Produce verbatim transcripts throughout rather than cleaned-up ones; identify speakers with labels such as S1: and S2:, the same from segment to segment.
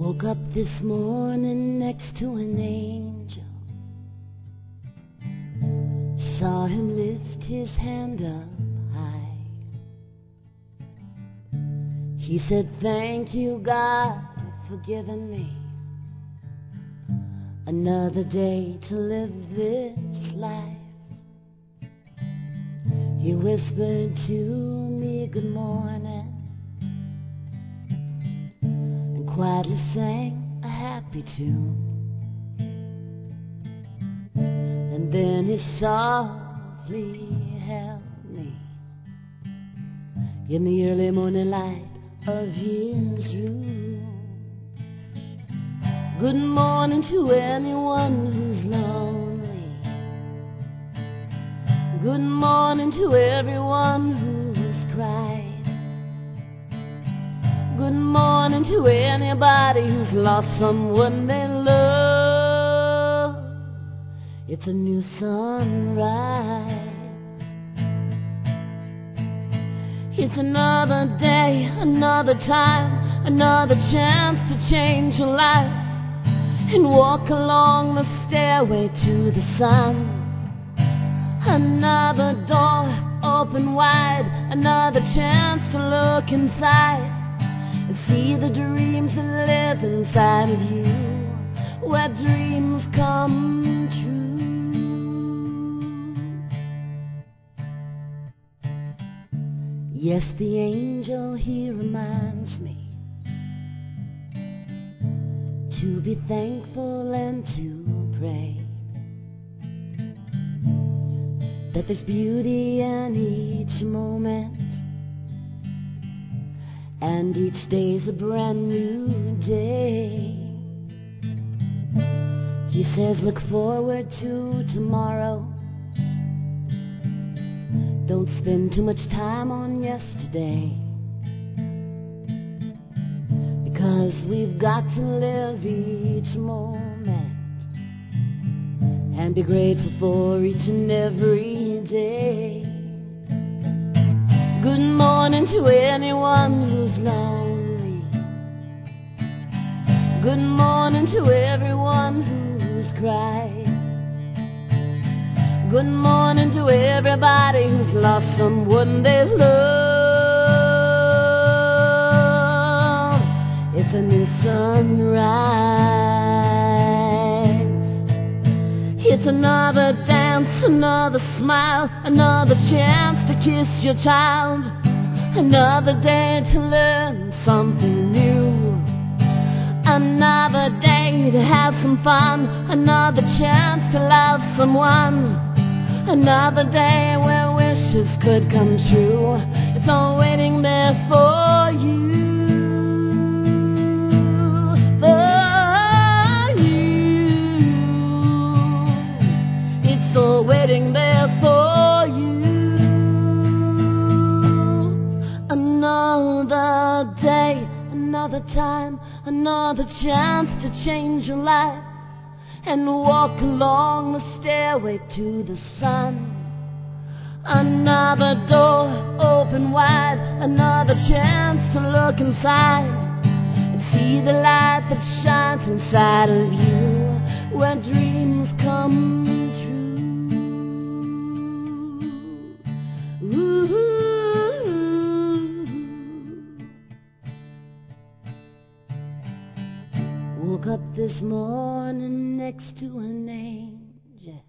S1: Woke up this morning next to an angel. Saw him lift his hand up high. He said, "Thank you, God, for giving me another day to live this life." He whispered to me, "Good morning," and quietly sang a happy tune. And then he softly held me in the early morning light of his room. Good morning to anyone who's lonely. Good morning to everyone who's cried. Good morning to anybody who's lost someone they love. It's a new sunrise. It's another day, another time, another chance to change your life and walk along the stairway to the sun. Another door open wide, another chance to look inside and see the dreams that live inside of you, where dreams come true. Yes, the angel, he reminds me to be thankful and to pray, that there's beauty in each moment, and each day's a brand new day. He says, look forward to tomorrow. Don't spend too much time on yesterday, because we've got to live each moment and be grateful for each and every day. Good morning to anyone who's lonely. Good morning to everyone who's cried. Good morning to everybody who's lost someone they love. It's a new sunrise. It's another dance, another smile, another chance to kiss your child, another day to learn something new, another day to have some fun, another chance to love someone, another day where wishes could come true. It's all waiting there for you. So waiting there for you. Another day, another time, another chance to change your life and walk along the stairway to the sun. Another door open wide, another chance to look inside and see the light that shines inside of you, where dreams come true. Woke up this morning next to an angel.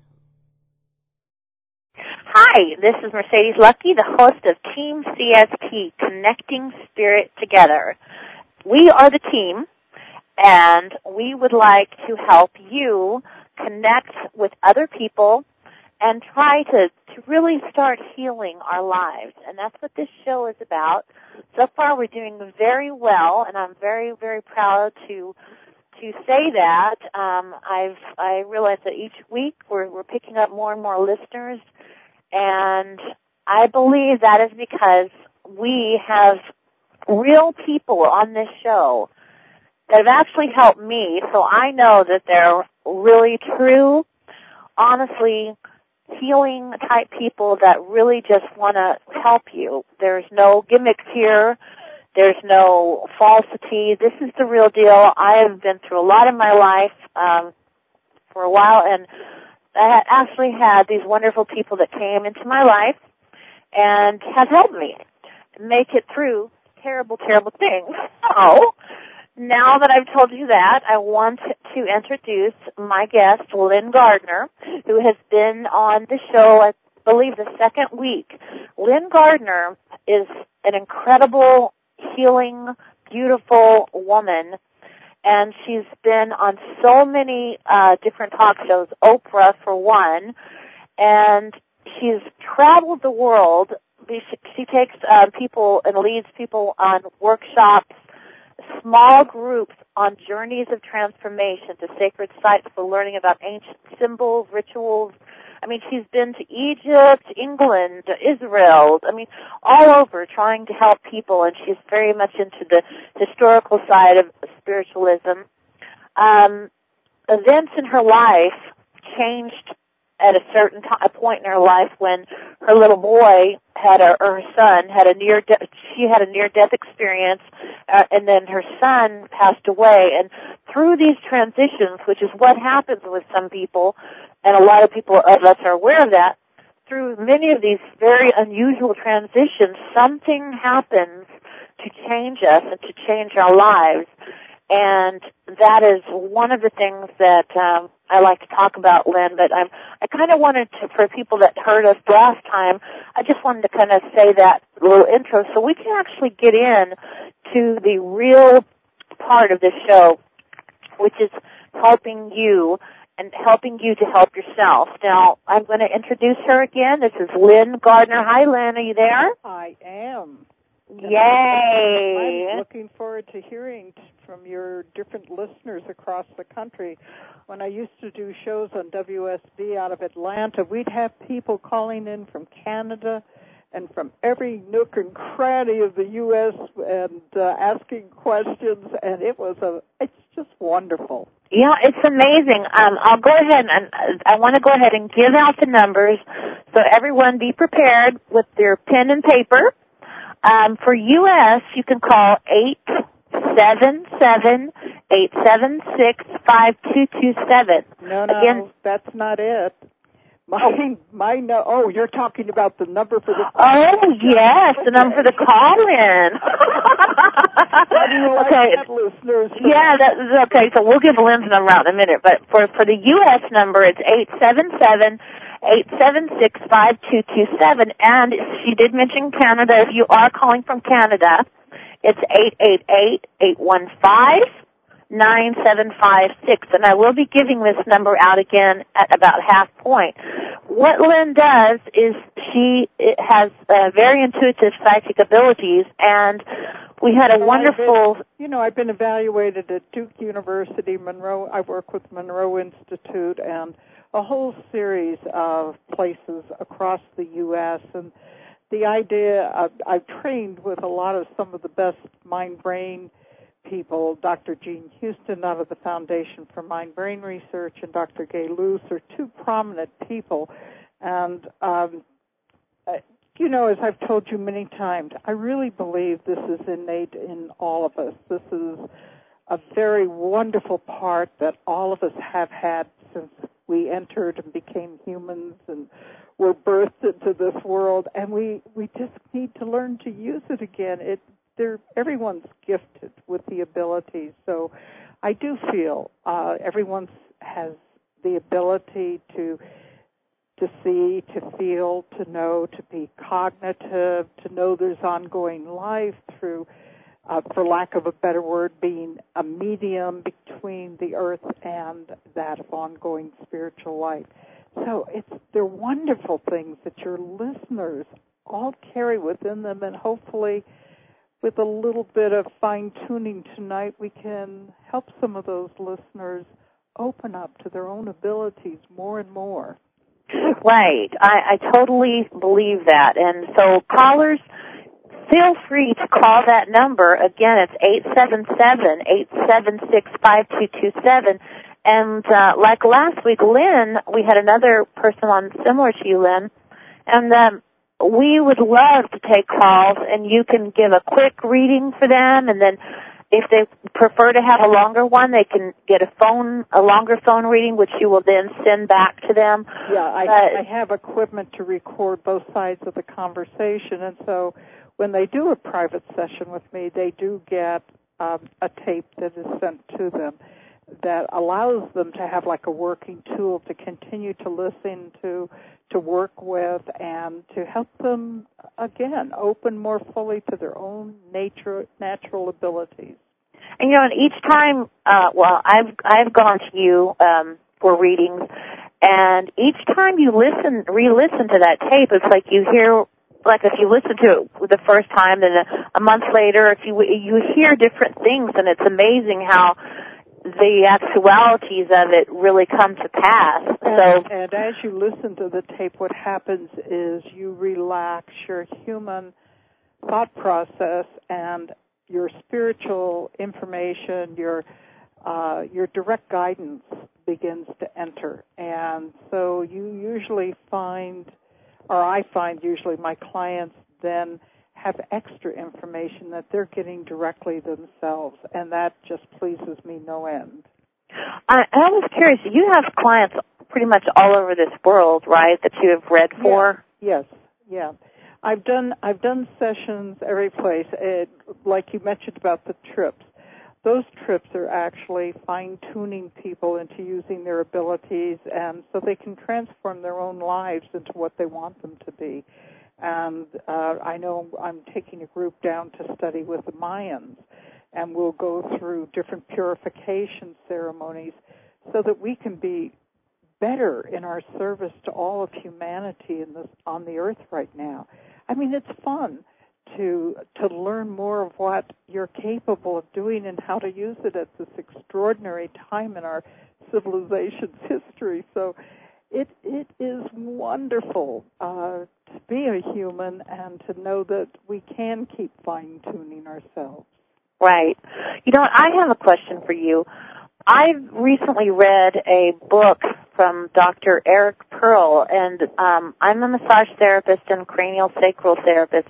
S2: Hi, this is Mercedes Lucky, the host of Team C S T, Connecting Spirit Together. We are the team, and we would like to help you connect with other people and try to, to really start healing our lives. And that's what this show is about. So far, we're doing very well, and I'm very, very proud to to say that. Um, I've I realize that each week we're we're picking up more and more listeners, and I believe that is because we have real people on this show that have actually helped me. So I know that they're really true, honestly, healing type people that really just want to help you. There's no gimmicks here. There's no falsity. This is the real deal. I have been through a lot in my life um, for a while, and I actually had these wonderful people that came into my life and have helped me make it through terrible, terrible things. So, now that I've told you that, I want to introduce my guest, Lynn Gardner, who has been on the show, I believe, the second week. Lynn Gardner is an incredible, healing, beautiful woman, and she's been on so many uh, different talk shows, Oprah for one, and she's traveled the world. She, she takes uh, people and leads people on workshops, small groups on journeys of transformation to sacred sites for learning about ancient symbols, rituals. I mean, she's been to Egypt, England, Israel, I mean, all over trying to help people, and she's very much into the historical side of spiritualism. Um, events in her life changed at a certain t- a point in her life when her little boy had a, or her son had a near de- she had a near-death experience, uh, and then her son passed away. And through these transitions, which is what happens with some people, and a lot of people of us are aware of that, through many of these very unusual transitions, something happens to change us and to change our lives. And that is one of the things that um, I like to talk about, Lynn, but I'm, I kind of wanted to, for people that heard us last time, I just wanted to kind of say that little intro so we can actually get in to the real part of this show, which is helping you and helping you to help yourself. Now, I'm going to introduce her again. This is Lynn Gardner. Hi, Lynn. Are you there?
S3: I am.
S2: Yay!
S3: I'm looking forward to hearing from your different listeners across the country. When I used to do shows on W S B out of Atlanta, we'd have people calling in from Canada and from every nook and cranny of the U S and uh, asking questions, and it was a, it's just wonderful.
S2: Yeah, it's amazing. Um, I'll go ahead and uh, I want to go ahead and give out the numbers, so everyone be prepared with their pen and paper. Um, for U S, you can call eight seven seven, eight seven six, five two two seven.
S3: No, no,
S2: Again,
S3: that's not it. My, my, no, oh, you're talking about the number for the...
S2: Oh, yes, the number for the call-in.
S3: Okay. That, listeners?
S2: Yeah, that, okay, so we'll give Lynn's number out in a minute, but for, for the U S number, it's eight seven seven, eight seven six, five two two seven, and she did mention Canada. If you are calling from Canada, it's eight eight eight, eight one five, nine seven five six, and I will be giving this number out again at about half point. What Lynn does is she has uh, very intuitive psychic abilities, and we had a
S3: well,
S2: wonderful...
S3: Been, you know, I've been evaluated at Duke University, Monroe. I work with Monroe Institute and a whole series of places across the U S, and the idea, of, I've trained with a lot of some of the best mind-brain people. Doctor Gene Houston out of the Foundation for Mind-Brain Research and Doctor Gay Luce are two prominent people. And, um, uh, you know, as I've told you many times, I really believe this is innate in all of us. This is a very wonderful part that all of us have had since we entered and became humans and were birthed into this world. And we, we just need to learn to use it again. It They're, everyone's gifted with the abilities. So I do feel uh, everyone has the ability to to see, to feel, to know, to be cognitive, to know there's ongoing life through, uh, for lack of a better word, being a medium between the earth and that of ongoing spiritual life. So it's they're wonderful things that your listeners all carry within them, and hopefully with a little bit of fine-tuning tonight, we can help some of those listeners open up to their own abilities more and more.
S2: Right. I, I totally believe that. And so callers, feel free to call that number. Again, it's eight seven seven, eight seven six, five two two seven. And uh, like last week, Lynn, we had another person on similar to you, Lynn, and um, we would love to take calls, and you can give a quick reading for them, and then if they prefer to have a longer one, they can get a phone, a longer phone reading, which you will then send back to them.
S3: Yeah, I,
S2: but,
S3: I have equipment to record both sides of the conversation, and so when they do a private session with me, they do get um, a tape that is sent to them that allows them to have like a working tool to continue to listen to, to work with, and to help them, again, open more fully to their own nature, natural abilities.
S2: And, you know, and each time, uh, well, I've I've gone to you um, for readings, and each time you listen, re-listen to that tape, it's like you hear, like if you listen to it the first time, then a, a month later, if you you hear different things, and it's amazing how the actualities of it really come to pass.
S3: And,
S2: so,
S3: and as you listen to the tape, what happens is you relax your human thought process, and your spiritual information, your uh, your direct guidance begins to enter. And so you usually find, or I find usually my clients then have extra information that they're getting directly themselves, and that just pleases me no end.
S2: I, I was curious, you have clients pretty much all over this world, right, that you have read for?
S3: Yeah. Yes, yeah. I've done I've done sessions every place. It, like you mentioned about the trips, those trips are actually fine-tuning people into using their abilities, and so they can transform their own lives into what they want them to be. And uh, I know I'm taking a group down to study with the Mayans, and we'll go through different purification ceremonies so that we can be better in our service to all of humanity in this, on the earth right now. I mean, it's fun to to learn more of what you're capable of doing and how to use it at this extraordinary time in our civilization's history. So it it is wonderful uh, to be a human and to know that we can keep fine-tuning ourselves.
S2: Right. You know, I have a question for you. I've recently read a book from Doctor Eric Pearl, and um, I'm a massage therapist and cranial sacral therapist,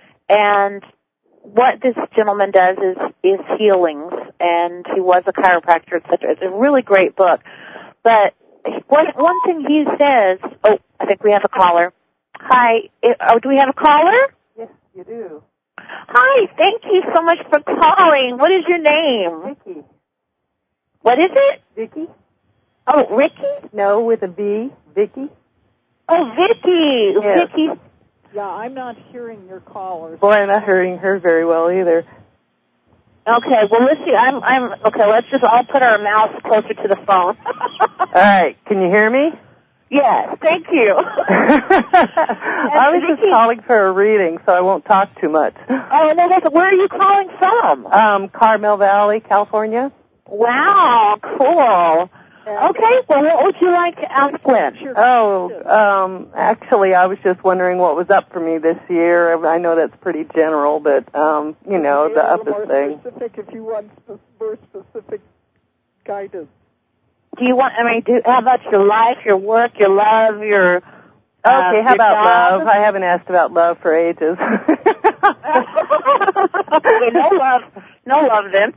S2: and what this gentleman does is, is healings, and he was a chiropractor, et cetera. It's a really great book. But one, one thing he says, oh, I think we have a caller. Hi, oh, do we have a caller?
S3: Yes, you do.
S2: Hi, thank you so much for calling. What is your name?
S3: Vicky.
S2: What is it?
S3: Vicky?
S2: Oh, Ricky?
S3: No, with a B. Vicky?
S2: Oh, Vicky.
S3: Yes.
S2: Vicky.
S3: Yeah, I'm not hearing your callers.
S4: Boy, I'm not hearing her very well either.
S2: Okay, well, let's see. I'm, I'm, okay, let's just all put our mouths closer to the phone.
S4: All right, can you hear me?
S2: Yes, thank you.
S4: I was
S2: Vicky,
S4: just calling for a reading, so I won't talk too much.
S2: Oh, no, that's, where are you calling from?
S4: Um, Carmel Valley, California.
S2: Wow, cool. Okay, well, what would you like to ask Glenn?
S4: Oh, um, actually, I was just wondering what was up for me this year. I know that's pretty general, but, um, you know, the up is thing.
S3: Specific if you want more specific guidance.
S2: Do you want, I mean, do, how about your life, your work, your love, your...
S4: Okay,
S2: uh,
S4: how about
S2: job?
S4: love? I haven't asked about love for ages.
S2: Okay, no love, no love then.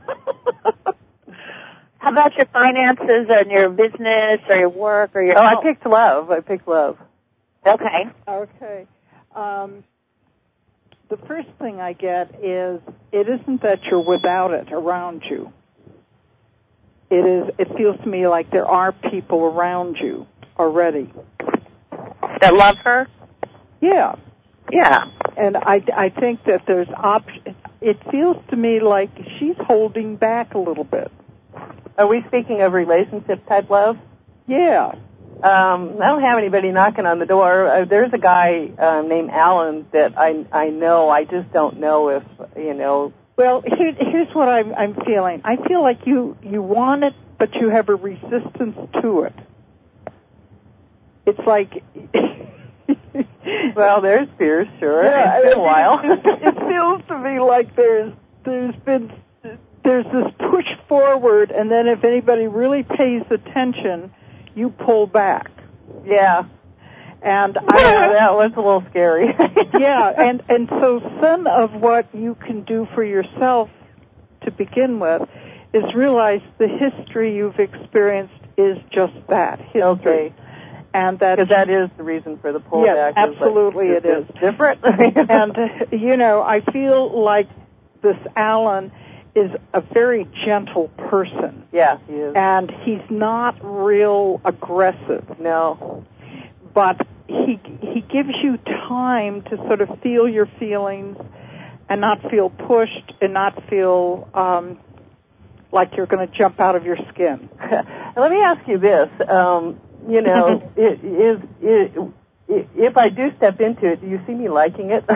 S2: How about your finances and your business or your work or your...
S4: Oh, I picked love. I picked love.
S2: Okay.
S3: Okay. Um, the first thing I get is it isn't that you're without it around you. It is. It feels to me like there are people around you already.
S2: That love her?
S3: Yeah.
S2: Yeah.
S3: And I, I think that there's option. It feels to me like she's holding back a little bit.
S4: Are we speaking of relationship-type love?
S3: Yeah.
S4: Um, I don't have anybody knocking on the door. Uh, there's a guy um, named Alan that I I know. I just don't know if, you know.
S3: Well, here, here's what I'm, I'm feeling. I feel like you, you want it, but you have a resistance to it. It's like...
S4: Well, there's fears, sure.
S3: Yeah,
S4: it's been a while.
S3: It, it feels to me like there's there's been... There's this push forward, and then if anybody really pays attention, you pull back.
S4: Yeah.
S3: And
S4: I, that was a little scary.
S3: yeah, and, and so some of what you can do for yourself to begin with is realize the history you've experienced is just that, history.
S4: Okay.
S3: And that,
S4: that is the reason for the pullback.
S3: Yes, absolutely
S4: like,
S3: it is.
S4: Different.
S3: And, you know, I feel like this Alan is a very gentle person.
S4: Yeah, he is.
S3: And he's not real aggressive.
S4: No.
S3: But he he gives you time to sort of feel your feelings and not feel pushed and not feel um, like you're going to jump out of your skin.
S4: Let me ask you this. Um, you know, it, is, it, it, if I do step into it, do you see me liking it?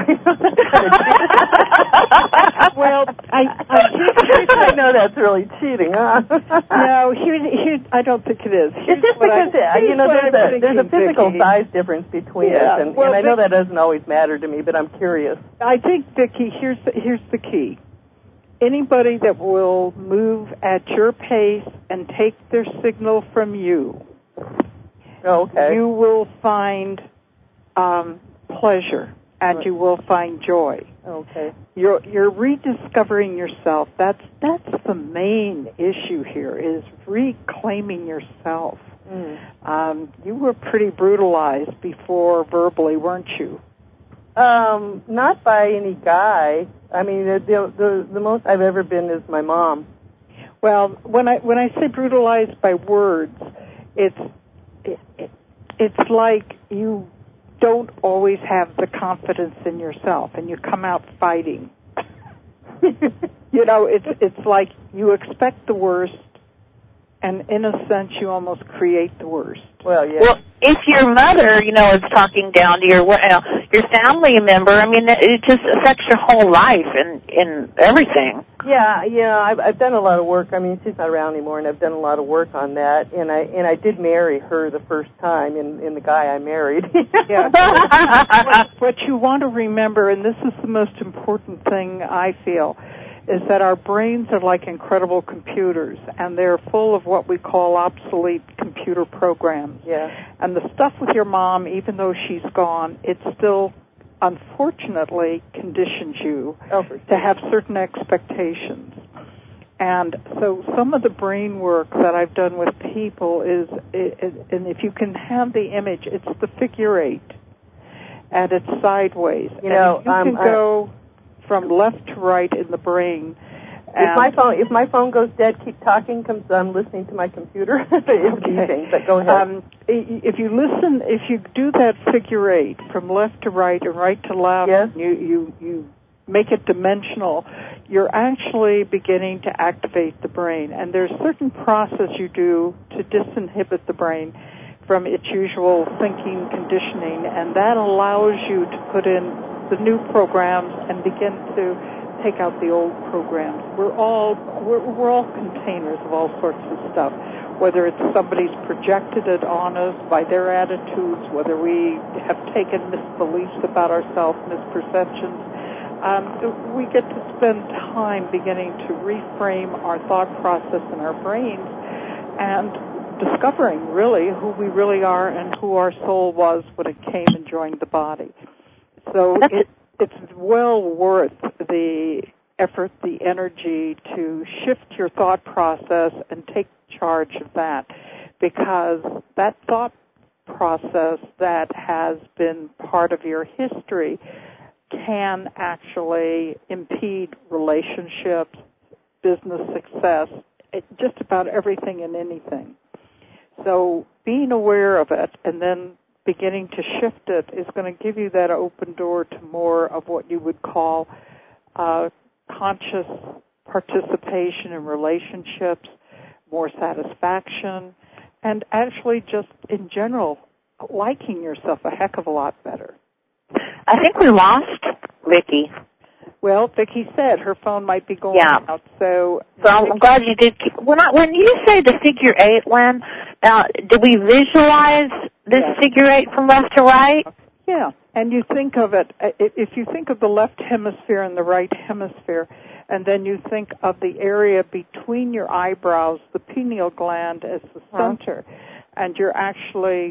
S3: Well, I I,
S4: I know that's really cheating, huh?
S3: No, here, here, I don't think it is. Here's
S4: it's just because,
S3: I,
S4: you know, there's a, there's a physical
S3: Vicki.
S4: size difference between
S3: yeah.
S4: us, and,
S3: well,
S4: and I know
S3: Vic,
S4: that doesn't always matter to me, but I'm curious.
S3: I think, Vicki, here's the, here's the key. Anybody that will move at your pace and take their signal from you,
S4: oh, okay.
S3: you will find um, pleasure and
S4: right.
S3: you will find joy.
S4: Okay.
S3: You're you're rediscovering yourself. That's that's the main issue here, is reclaiming yourself.
S4: Mm.
S3: Um, you were pretty brutalized before verbally, weren't you?
S4: Um, not by any guy. I mean, the, the the the most I've ever been is my mom.
S3: Well, when I when I say brutalized by words, it's it, it, it's like you don't always have the confidence in yourself, and you come out fighting. You know, it's it's like you expect the worst, and in a sense, you almost create the worst.
S4: Well, yeah.
S2: Well, if your mother, you know, is talking down to your uh, your family member, I mean, it just affects your whole life and and everything.
S4: Yeah, yeah. I've I've done a lot of work. I mean, she's not around anymore, and I've done a lot of work on that. And I and I did marry her the first time, in in the guy I married.
S3: Yeah. what, what you want to remember, and this is the most important thing I feel, is that our brains are like incredible computers, and they're full of what we call obsolete computer programs.
S4: Yeah.
S3: And the stuff with your mom, even though she's gone, it still, unfortunately, conditions you
S4: oh, for sure.
S3: to have certain expectations. And so some of the brain work that I've done with people is, and if you can have the image, it's the figure eight, and it's sideways.
S4: You know,
S3: and if you
S4: um,
S3: can go uh, from left to right in the brain.
S4: If my phone if my phone goes dead, keep talking because I'm listening to my computer. It's
S3: okay.
S4: beeping, but go ahead.
S3: Um, if you listen, if you do that figure eight from left to right and right to left,
S4: yes.
S3: you, you you make it dimensional, you're actually beginning to activate the brain. And there's a certain process you do to disinhibit the brain from its usual thinking conditioning, and that allows you to put in the new programs and begin to take out the old programs. We're all we're, we're all containers of all sorts of stuff, whether it's somebody's projected it on us by their attitudes, whether we have taken misbeliefs about ourselves, misperceptions. Um, we get to spend time beginning to reframe our thought process in our brains and discovering really who we really are and who our soul was when it came and joined the body. So it, it's well worth the effort, the energy to shift your thought process and take charge of that, because that thought process that has been part of your history can actually impede relationships, business success, it, just about everything and anything. So being aware of it and then beginning to shift it is going to give you that open door to more of what you would call uh, conscious participation in relationships, more satisfaction, and actually just in general liking yourself a heck of a lot better.
S2: I think we lost Vicki.
S3: Well, Vicki said her phone might be going
S2: yeah.
S3: out, so...
S2: So I'm glad you did keep... When, I, when you say the figure eight, Lynn, now, did we visualize this
S3: yeah.
S2: figure eight from left to right?
S3: Yeah, and you think of it, if you think of the left hemisphere and the right hemisphere, and then you think of the area between your eyebrows, the pineal gland as the center, huh? and you're actually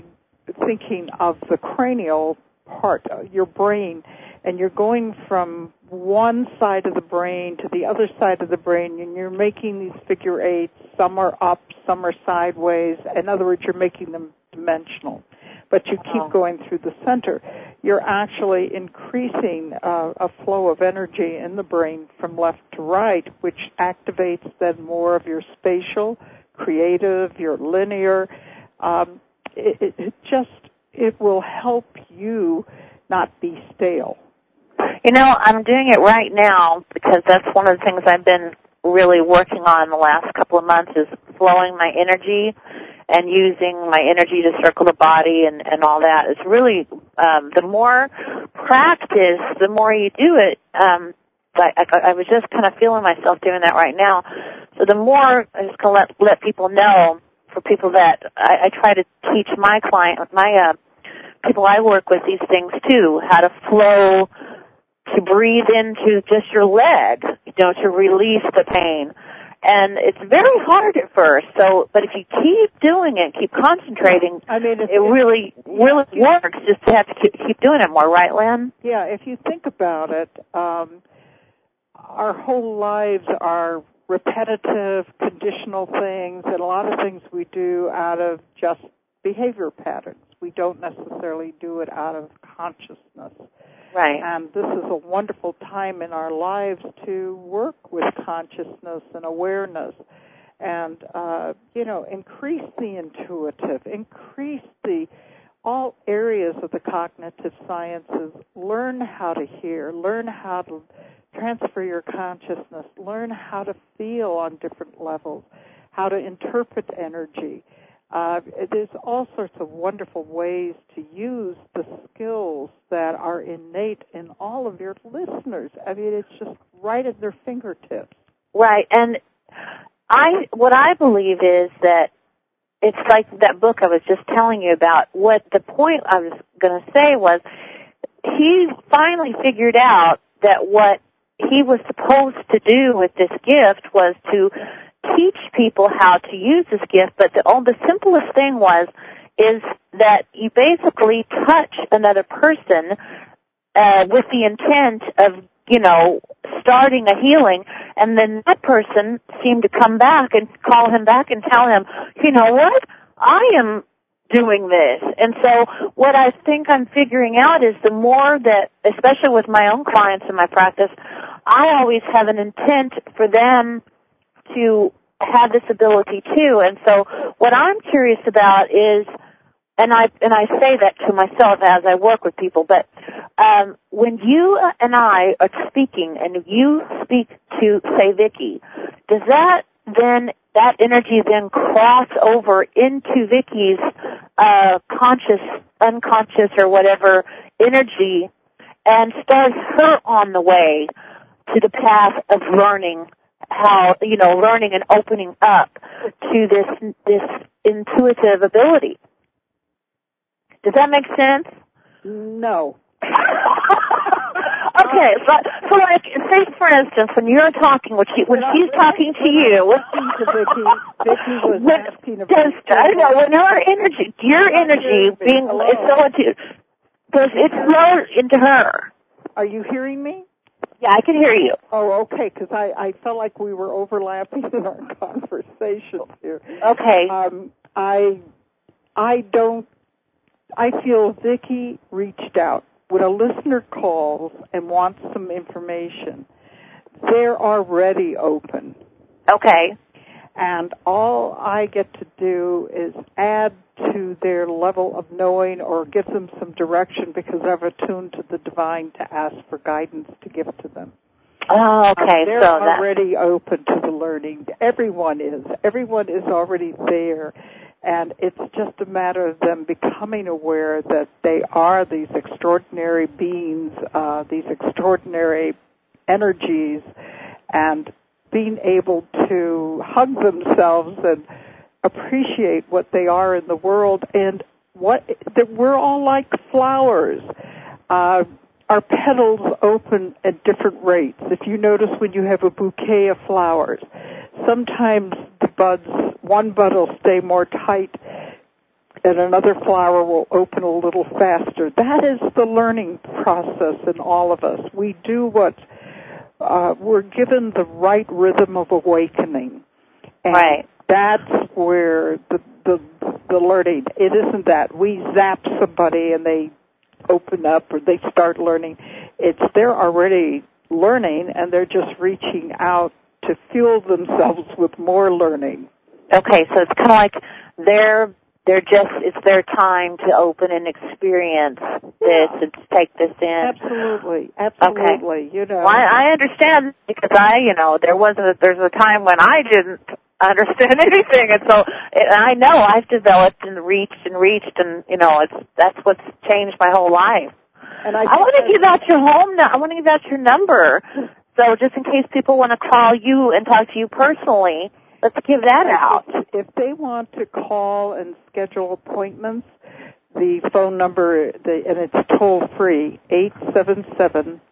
S3: thinking of the cranial part, your brain, and you're going from one side of the brain to the other side of the brain, and you're making these figure eights. Some are up, some are sideways. In other words, you're making them dimensional. But you keep going through the center. You're actually increasing uh, a flow of energy in the brain from left to right, which activates then more of your spatial, creative, your linear. Um, it, it, it just, it will help you not be stale.
S2: You know, I'm doing it right now because that's one of the things I've been really working on the last couple of months is flowing my energy and using my energy to circle the body and, and all that. It's really, um, the more practice, the more you do it. Um, I, I, I was just kind of feeling myself doing that right now. So the more I'm just going to let, let people know, for people that I, I try to teach my client, my uh, people I work with these things too, how to flow, to breathe into just your leg, you know, to release the pain. And it's very hard at first. So, but if you keep doing it, keep concentrating,
S3: I mean,
S2: it really, really works. Just to have to keep, keep doing it more, right, Lynn?
S3: Yeah. If you think about it, um, our whole lives are repetitive, conditional things, and a lot of things we do out of just behavior patterns. We don't necessarily do it out of consciousness.
S2: Right.
S3: And this is a wonderful time in our lives to work with consciousness and awareness and, uh, you know, increase the intuitive, increase the all areas of the cognitive sciences, learn how to hear, learn how to transfer your consciousness, learn how to feel on different levels, how to interpret energy. Uh, there's all sorts of wonderful ways to use the skills that are innate in all of your listeners. I mean, it's just right at their fingertips.
S2: Right, and I what I believe is that it's like that book I was just telling you about. What the point I was going to say was he finally figured out that what he was supposed to do with this gift was to teach people how to use this gift, but the, oh, the simplest thing was is that you basically touch another person uh, with the intent of, you know, starting a healing, and then that person seemed to come back and call him back and tell him, you know what, I am doing this. And so what I think I'm figuring out is the more that, especially with my own clients in my practice, I always have an intent for them to have this ability too. And so what I'm curious about is, and I and I say that to myself as I work with people, but um, when you and I are speaking and you speak to, say, Vicki, does that then, that energy then cross over into Vicki's uh, conscious, unconscious, or whatever energy and start her on the way to the path of learning how, you know, learning and opening up to this this intuitive ability? Does that make sense?
S3: No.
S2: Okay, so, so like, say for instance, when you're talking, when, she, when she's talking to you,
S3: to Vicki, Vicki was
S2: when,
S3: asking about.
S2: does, I don't know, when her energy, your energy being, it's so into, does it flow into her?
S3: Are you hearing me?
S2: Yeah, I can hear you.
S3: Oh, okay, because I, I felt like we were overlapping in our conversations here.
S2: Okay.
S3: Um, I, I don't, I feel Vicki reached out. When a listener calls and wants some information, they're already open.
S2: Okay.
S3: And all I get to do is add to their level of knowing or give them some direction because I've attuned to the divine to ask for guidance to give to them.
S2: Oh, okay.
S3: Um, they're
S2: so
S3: already open to the learning. Everyone is. Everyone is already there. And it's just a matter of them becoming aware that they are these extraordinary beings, uh, these extraordinary energies, and being able to hug themselves and appreciate what they are in the world, and what that we're all like flowers. Uh, our petals open at different rates. If you notice when you have a bouquet of flowers, sometimes the buds, one bud will stay more tight and another flower will open a little faster. That is the learning process in all of us. We do what uh, we're given the right rhythm of awakening. And
S2: right.
S3: that's where the, the the learning, it isn't that we zap somebody and they open up or they start learning. It's they're already learning and they're just reaching out to fuel themselves with more learning.
S2: Okay, so it's kind of like they're they're just it's their time to open and experience this
S3: Yeah.
S2: and to take this in.
S3: Absolutely, absolutely.
S2: Okay.
S3: You know,
S2: well, I, I understand because I, you know, there was a there's a time when I didn't understand anything, and so and I know I've developed and reached and reached, and you know, it's that's what's changed my whole life.
S3: And I,
S2: I want to give out your home. I want to give out your number. So just in case people want to call you and talk to you personally, let's give that out.
S3: If they want to call and schedule appointments, the phone number, the, and it's toll free, eight seven seven,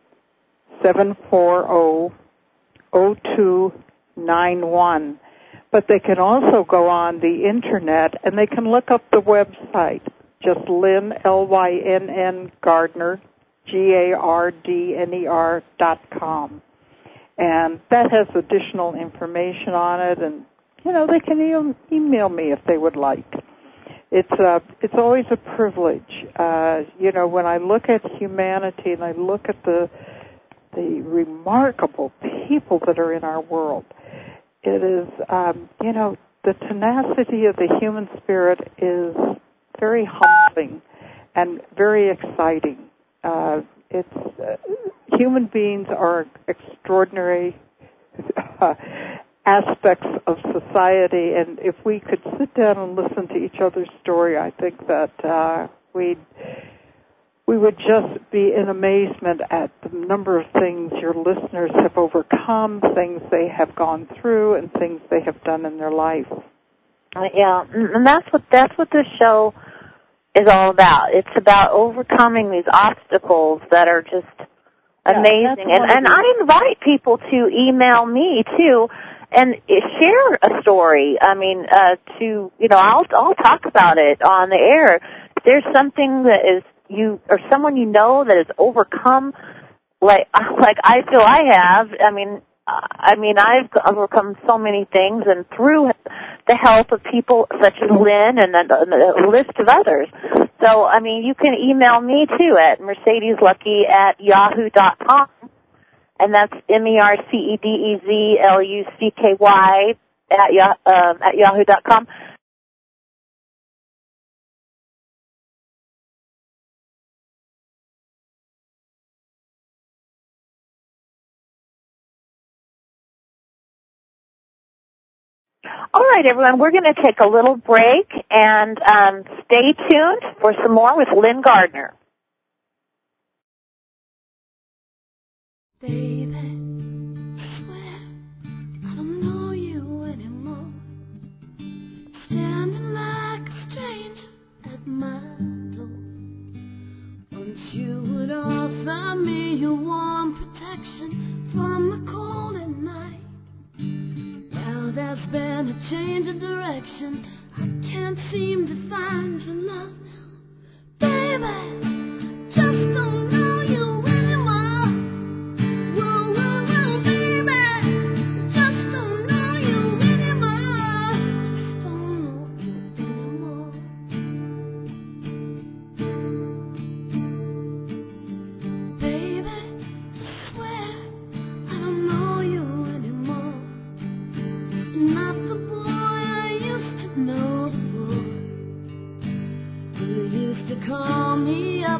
S3: seven four zero, zero two nine one. But they can also go on the internet and they can look up the website, just Lynn, L Y N N, Gardner, G A R D N E R dot com. And that has additional information on it, and, you know, they can e- email me if they would like. It's uh, it's always a privilege. Uh, you know, when I look at humanity and I look at the the remarkable people that are in our world, it is, um, you know, the tenacity of the human spirit is very humbling and very exciting. Uh, it's uh, human beings are extraordinary uh, aspects of society, and if we could sit down and listen to each other's story, I think that uh, we'd we would just be in amazement at the number of things your listeners have overcome, things they have gone through, and things they have done in their life.
S2: Uh, yeah, and that's what that's what this show is all about. It's about overcoming these obstacles that are just amazing.
S3: Yeah,
S2: and and I invite people to email me too and share a story. I mean, uh, to you know, I'll I'll talk about it on the air. If there's something that is you or someone you know that has overcome, like like I feel I have. I mean, I mean I've overcome so many things, and through the help of people such as Lynn and a, a list of others. So, I mean, you can email me, too, at mercedeslucky at yahoo dot com, and that's M E R C E D E Z L U C K Y at, ya- um, at yahoo dot com. All right, everyone, we're going to take a little break, and um, stay tuned for some more with Lynn Gardner.
S1: Baby, I swear I don't know you anymore. Standing like a stranger at my door. Once you would offer me your warm protection from the cold at night. Now there's been a change of direction. I can't seem to find your love now. Baby, just don't know you anymore. Whoa, whoa, whoa, baby, just don't know you anymore. Just don't know you anymore. Baby, I swear I don't know you anymore. You're not the boy I used to know before. You used to call me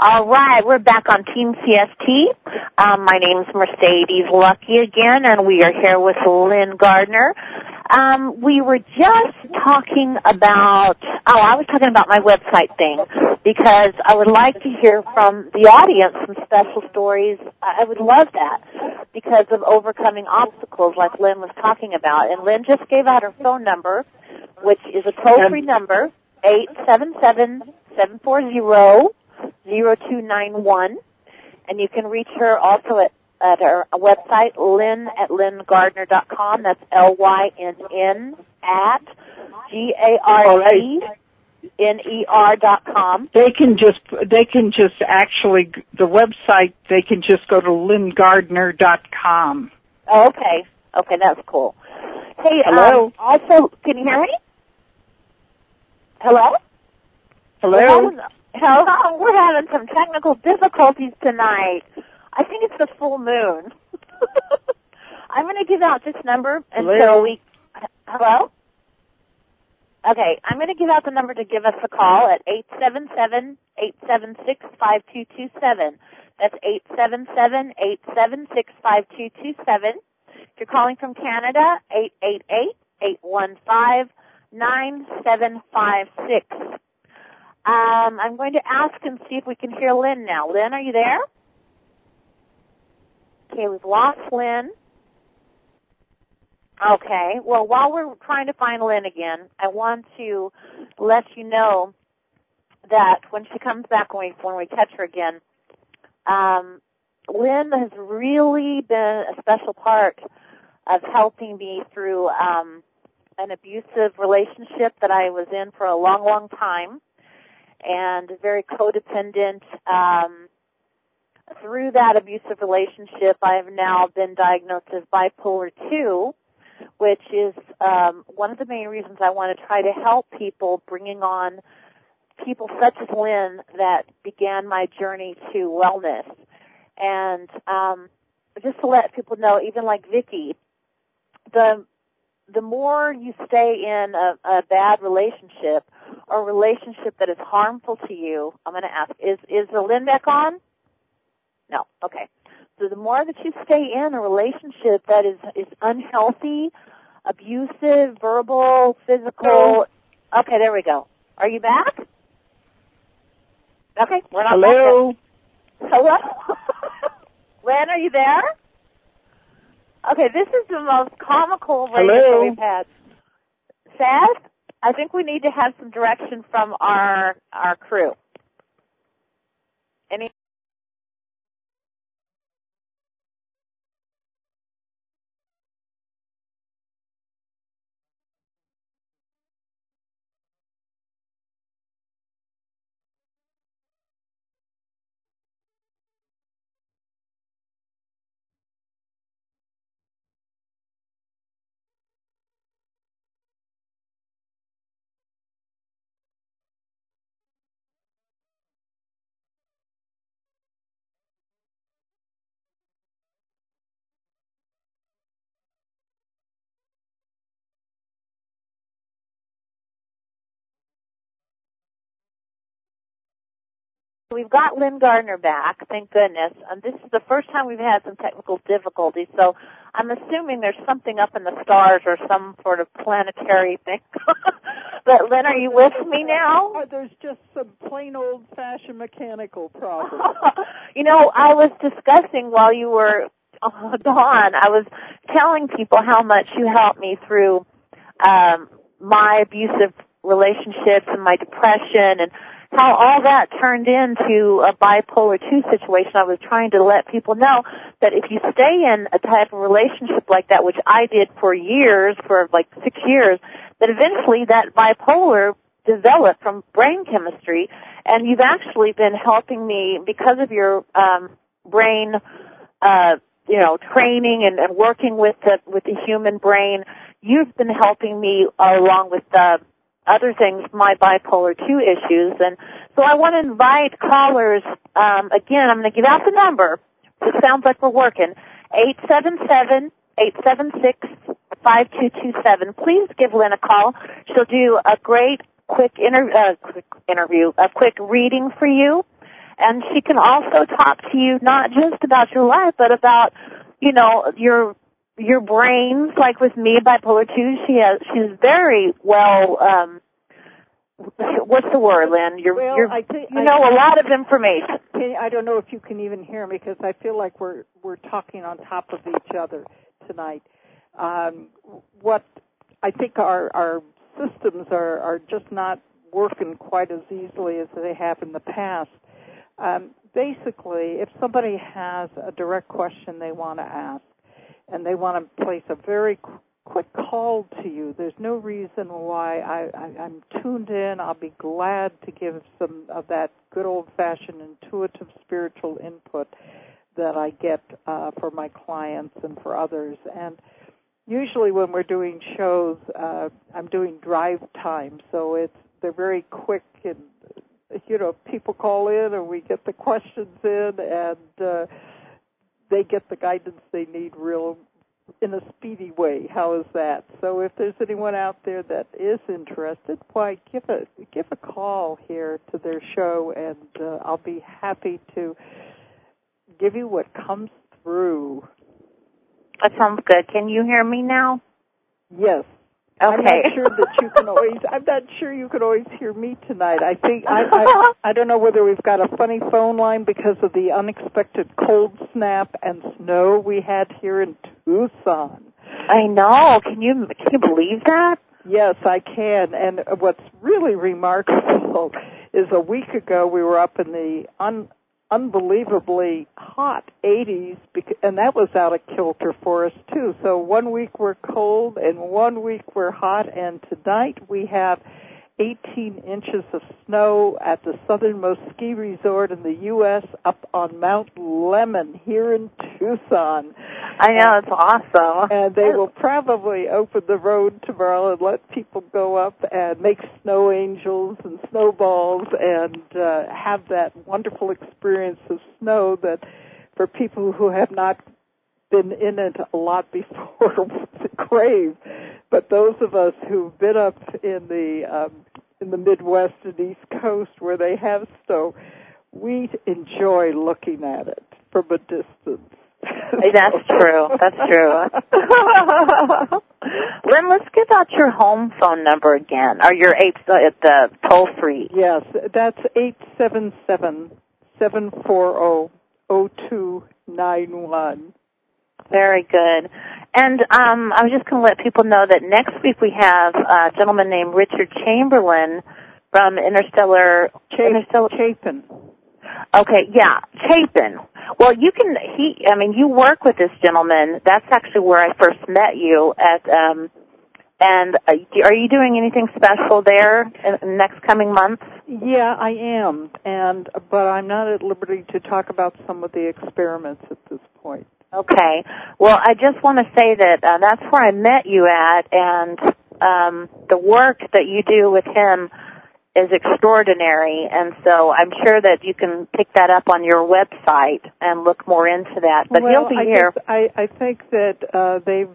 S2: All right, we're back on Team C S T. Um, my name's Mercedes Lucky again, and we are here with Lynn Gardner. Um, we were just talking about, oh, I was talking about my website thing, because I would like to hear from the audience some special stories. I would love that, because of overcoming obstacles like Lynn was talking about. And Lynn just gave out her phone number, which is a toll-free number, eight seven seven, seven four zero, zero two nine one, and you can reach her also at, at her website, lynn at lynn gardner dot com. That's L Y N N at G A R D N E R dot com.
S3: They can just, they can just actually, the website, they can just go to lynn gardner dot com.
S2: Oh, okay. Okay, that's cool. Hey,
S3: hello?
S2: Um, also, can you hear me? Hello?
S3: Hello?
S2: We're having, hello? We're having some technical difficulties tonight. I think it's the full moon. I'm going to give out this number until
S3: hello?
S2: we... Hello? Okay, I'm going to give out the number to give us a call at eight seven seven, eight seven six, five two two seven. That's eight seven seven, eight seven six, five two two seven. If you're calling from Canada, eight eight eight, eight one five, nine seven five six. Um, I'm going to ask and see if we can hear Lynn now. Lynn, are you there? Okay, we've lost Lynn. Okay, well, while we're trying to find Lynn again, I want to let you know that when she comes back, when we, when we catch her again, um, Lynn has really been a special part of helping me through um, an abusive relationship that I was in for a long, long time, and very codependent. Um, through that abusive relationship, I have now been diagnosed as bipolar two, which is um, one of the main reasons I want to try to help people, bringing on people such as Lynn that began my journey to wellness. And um, just to let people know, even like Vicki, the the more you stay in a, a bad relationship or a relationship that is harmful to you, I'm going to ask, is, is the Lynn back on? No. Okay. So the more that you stay in a relationship that is, is unhealthy, abusive, verbal, physical. Okay, there we go. Are you back? Okay, we're not
S3: Hello?
S2: back. Hello? Lynn, are you there? Okay, this is the most comical radio
S3: Hello?
S2: we've had. Seth, I think we need to have some direction from our our crew. Any? We've got Lynn Gardner back, thank goodness. And this is the first time we've had some technical difficulties, so I'm assuming there's something up in the stars or some sort of planetary thing. But Lynn, are you with me now?
S3: Oh, there's just some plain old-fashioned mechanical problems.
S2: You know, I was discussing while you were uh, gone, I was telling people how much you helped me through um, my abusive relationships and my depression, and how all that turned into a bipolar two situation. I was trying to let people know that if you stay in a type of relationship like that, which I did for years, for like six years, that eventually that bipolar developed from brain chemistry, and you've actually been helping me because of your um, brain, uh, you know, training and, and working with the with the human brain. You've been helping me uh, along with the other things, my bipolar two issues. And so I want to invite callers, um, again, I'm going to give out the number. It sounds like we're working, eight seven seven, eight seven six, five two two seven. Please give Lynn a call. She'll do a great quick, inter- uh, quick interview, a quick reading for you. And she can also talk to you not just about your life, but about, you know, your your brains. Like with me, bipolar two, she has she's very well. Um, what's the word, Lynn? You're,
S3: well,
S2: you're
S3: I think,
S2: you know
S3: I,
S2: a lot of information.
S3: I don't know if you can even hear me because I feel like we're we're talking on top of each other tonight. Um, what I think our our systems are are just not working quite as easily as they have in the past. Um, basically, if somebody has a direct question they want to ask and they want to place a very qu- quick call to you, there's no reason why I, I, I'm tuned in. I'll be glad to give some of that good old-fashioned intuitive spiritual input that I get uh, for my clients and for others. And usually when we're doing shows, uh, I'm doing drive time, so it's they're very quick and, you know, people call in and we get the questions in and uh, they get the guidance they need real in a speedy way. How is that? So if there's anyone out there that is interested, why, give a, give a call here to their show and uh, I'll be happy to give you what comes through.
S2: That sounds good. Can you hear me now?
S3: Yes.
S2: Okay.
S3: I'm not sure that you can always. I'm not sure you can always hear me tonight. I think I, I. I don't know whether we've got a funny phone line because of the unexpected cold snap and snow we had here in Tucson.
S2: I know. Can you can you believe that?
S3: Yes, I can. And what's really remarkable is a week ago we were up in the un. unbelievably hot eighties, and that was out of kilter for us too. So one week we're cold and one week we're hot, and tonight we have eighteen inches of snow at the southernmost ski resort in the U S up on Mount Lemmon here in Tucson.
S2: I know, it's awesome.
S3: And they will probably open the road tomorrow and let people go up and make snow angels and snowballs and uh, have that wonderful experience of snow that for people who have not been in it a lot before crave. But those of us who've been up in the um, in the Midwest and East Coast where they have snow, we enjoy looking at it from a distance.
S2: That's true. That's true. Lynn, let's give out your home phone number again, or your eight at the toll free.
S3: Yes, that's eight seven seven, seven four zero, zero two nine one.
S2: Very good. And um, I was just going to let people know that next week we have a gentleman named Richard Chamberlain from Interstellar.
S3: Chap-
S2: Interstellar
S3: Chapin.
S2: Okay, yeah, Chapin. Well, you can. He. I mean, you work with this gentleman. That's actually where I first met you at. Um, and uh, are you doing anything special there in the next coming months?
S3: Yeah, I am, and but I'm not at liberty to talk about some of the experiments at this point.
S2: Okay. Well, I just want to say that uh, that's where I met you at, and um, the work that you do with him is extraordinary, and so I'm sure that you can pick that up on your website and look more into that. But
S3: well,
S2: he'll be
S3: I
S2: here.
S3: Just, I, I think that uh, they've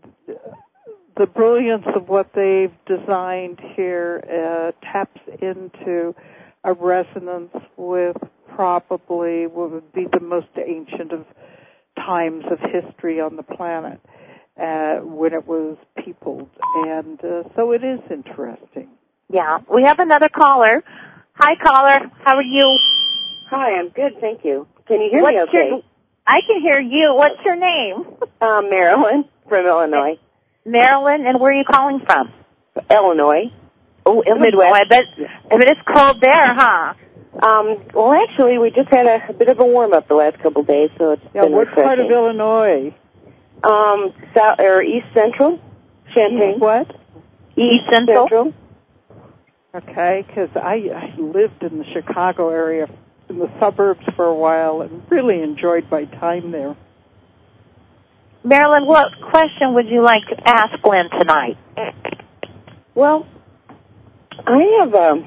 S3: the brilliance of what they've designed here uh, taps into a resonance with probably what would be the most ancient of times of history on the planet uh, when it was peopled, and uh, so it is interesting.
S2: Yeah, we have another caller. Hi, caller. How are you?
S5: Hi, I'm good, thank you. Can you hear
S2: What's
S5: me okay?
S2: Your, I can hear you. What's your name?
S5: Um, Marilyn from Illinois.
S2: Marilyn, and where are you calling from?
S5: Illinois.
S2: Oh, Illinois.
S5: Midwest.
S2: I bet, I bet it's cold there, huh?
S5: Um, well, actually, we just had a, a bit of a warm-up the last couple of days, so it's
S3: Yeah,
S5: been
S3: what
S5: refreshing.
S3: part of Illinois?
S5: Um, south, or East Central, Champaign.
S3: East what?
S2: East Central.
S5: Central.
S3: Okay, because I, I lived in the Chicago area, in the suburbs for a while, and really enjoyed my time there.
S2: Marilyn, what question would you like to ask Glenn tonight?
S5: Well, I have a,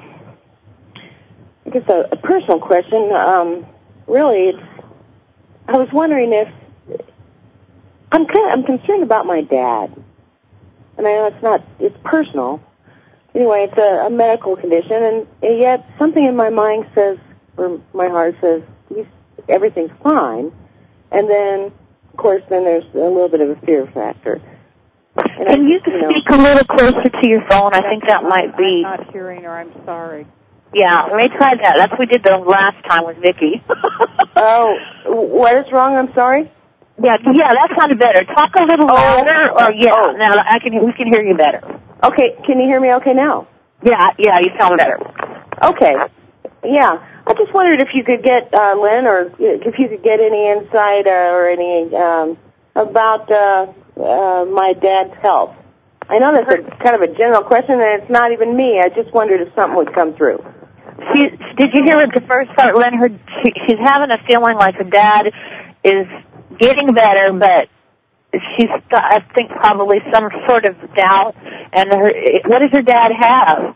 S5: I guess a, a personal question. Um, really, it's, I was wondering if I'm kind of, I'm concerned about my dad, and I know it's not it's personal. Anyway, it's a, a medical condition, and, and yet something in my mind says where my heart says he's, everything's fine, and then, of course, then there's a little bit of a fear factor. And
S2: Can
S5: I,
S2: you,
S5: you know,
S2: speak a little closer to your phone? I think that might be...
S3: I'm not hearing her. I'm sorry.
S2: Yeah, let me try that. That's what we did the last time with Vicki.
S5: Oh, what is wrong? I'm sorry?
S2: Yeah, yeah, that sounded better. Talk a little
S5: Oh.
S2: louder, or yeah,
S5: Oh.
S2: now I can we can hear you better.
S5: Okay, can you hear me okay now?
S2: Yeah, yeah, you sound better.
S5: Okay. Yeah. I just wondered if you could get, uh, Lynn, or if you could get any insight uh, or any um, about uh, uh, my dad's health. I know that's a, kind of a general question, and it's not even me. I just wondered if something would come through.
S2: She, did you hear the first part, Lynn? Her, she, she's having a feeling like her dad is getting better, but she's got, I think, probably some sort of doubt. And her, what does her dad have?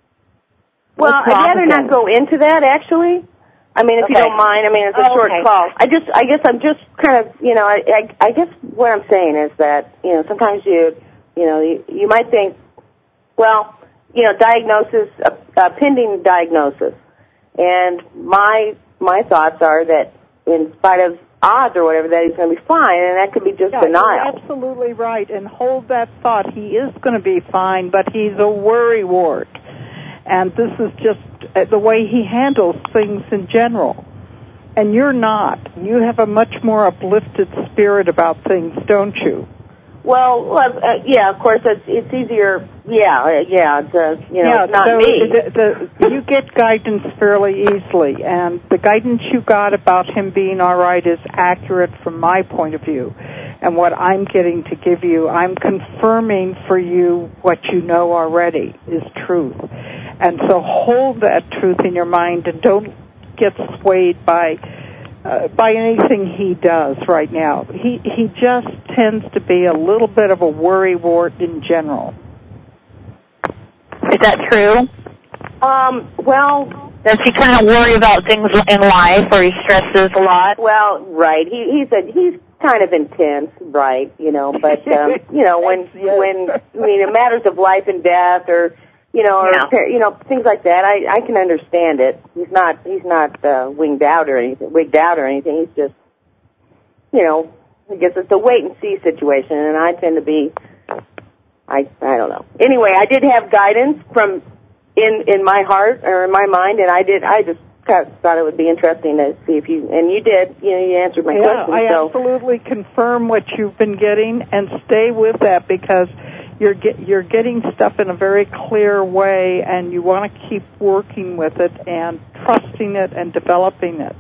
S5: Well, I'd rather not go into that, actually. I mean, if
S2: Okay.
S5: you don't mind. I mean, it's a
S2: Oh,
S5: short
S2: okay.
S5: call. I just, I guess I'm just kind of, you know, I, I, I guess what I'm saying is that, you know, sometimes you, you know, you, you might think, well, you know, diagnosis, a, a pending diagnosis, and my my thoughts are that in spite of odds or whatever, that he's going to be fine, and that could be just
S3: Yeah,
S5: denial.
S3: you're absolutely right. And hold that thought. He is going to be fine, but he's a worrywart. And this is just the way he handles things in general. And you're not. You have a much more uplifted spirit about things, don't you?
S5: Well, well uh, yeah, of course, it's, it's easier. Yeah, uh, yeah, it's, uh, you know,
S3: yeah,
S5: it's not
S3: so
S5: me.
S3: The, the, you get guidance fairly easily, and the guidance you got about him being all right is accurate from my point of view. And what I'm getting to give you, I'm confirming for you what you know already is truth. And so hold that truth in your mind and don't get swayed by uh, by anything he does right now. He he just tends to be a little bit of a worrywart in general.
S2: Is that true?
S5: Um, well,
S2: Does he kind of worry about things in life, or he stresses a lot?
S5: well, right. He he's a he's kind of intense, right? You know, but um, you know, when when I mean, in matters of life and death, or you know, or
S2: Yeah.
S5: you know, things like that, I I can understand it. He's not he's not uh, winged out or anything, wigged out or anything. He's just, you know, I guess it's a wait and see situation, and I tend to be, I I don't know. Anyway, I did have guidance from in in my heart or in my mind, and I did I just kind of thought it would be interesting to see if you, and you did, you know, you answered my
S3: yeah,
S5: question.
S3: I
S5: so.
S3: absolutely confirm what you've been getting, and stay with that, because you're get, you're getting stuff in a very clear way, and you want to keep working with it and trusting it and developing it.